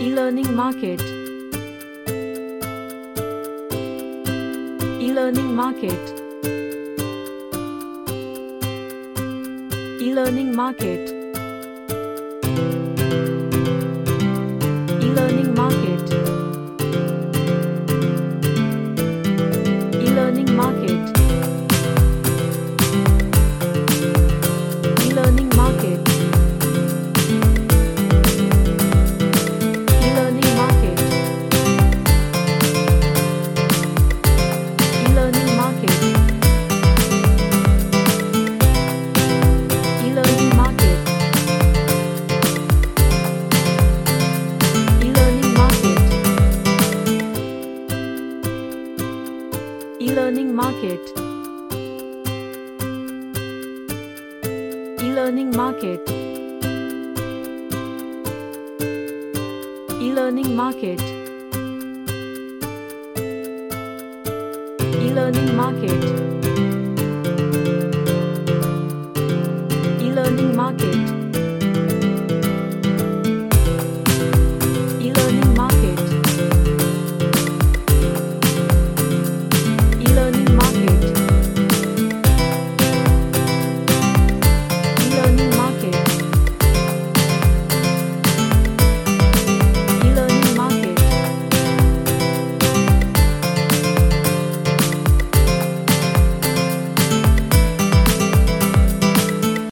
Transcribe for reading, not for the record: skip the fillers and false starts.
E-learning market. E-learning market. E-learning market. E-learning market. E-learning market. E-learning market. E-learning market. E-learning market. E-learning market. E-learning market. E-learning market. E-learning market. E-learning market. E-learning market.